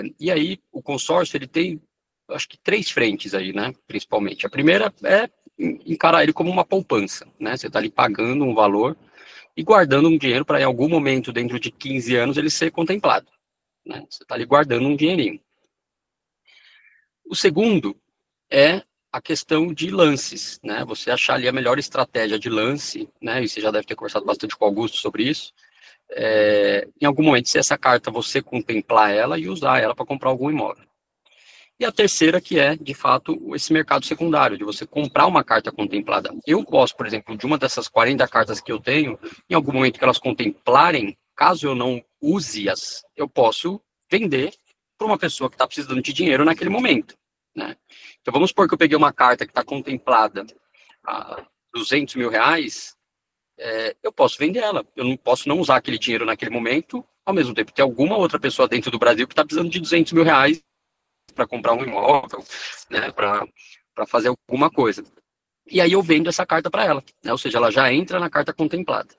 E aí, o consórcio, ele tem, acho que 3 frentes aí, né, principalmente. A primeira é encarar ele como uma poupança, né, você está ali pagando um valor e guardando um dinheiro para, em algum momento, dentro de 15 anos, ele ser contemplado, né, você está ali guardando um dinheirinho. O segundo é a questão de lances, né, você achar ali a melhor estratégia de lance, né, e você já deve ter conversado bastante com o Augusto sobre isso, em algum momento, se essa carta você contemplar ela e usar ela para comprar algum imóvel. E a terceira, que é, de fato, esse mercado secundário, de você comprar uma carta contemplada. Eu posso, por exemplo, de uma dessas 40 cartas que eu tenho, em algum momento que elas contemplarem, caso eu não use-as, eu posso vender para uma pessoa que está precisando de dinheiro naquele momento, né? Então, vamos supor que eu peguei uma carta que está contemplada a R$ 200 mil, eu posso vender ela. Eu não posso não usar aquele dinheiro naquele momento, ao mesmo tempo ter alguma outra pessoa dentro do Brasil que está precisando de R$ 200 mil para comprar um imóvel, né, para fazer alguma coisa. E aí eu vendo essa carta para ela, né, ou seja, ela já entra na carta contemplada.